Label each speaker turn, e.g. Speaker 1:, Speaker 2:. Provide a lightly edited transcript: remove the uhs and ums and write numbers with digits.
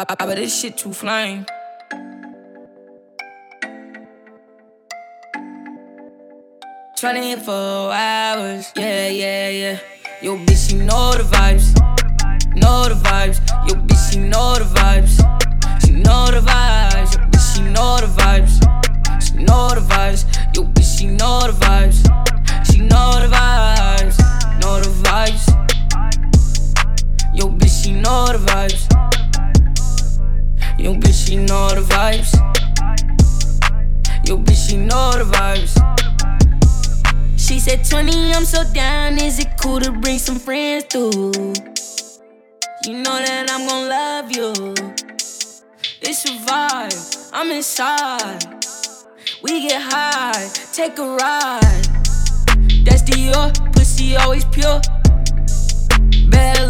Speaker 1: but this shit too flame. Trying 4 hours, yeah. Yo, bitch, she know the vibes, know the vibes. Yo, bitch, she know the vibes, she know the vibes. Yo, bitch, she know the vibes, she know the vibes. Yo, bitch, she know the vibes, she know the vibes, know the vibes. Yo, bitch, she know the vibes. Yo, bitch, she know the vibes. Yo, bitch, she know the vibes. She said 20, I'm so down, is it cool to bring some friends through? You know that I'm gon' love you. It's a vibe, I'm inside. We get high, take a ride. That's Dior, pussy always pure.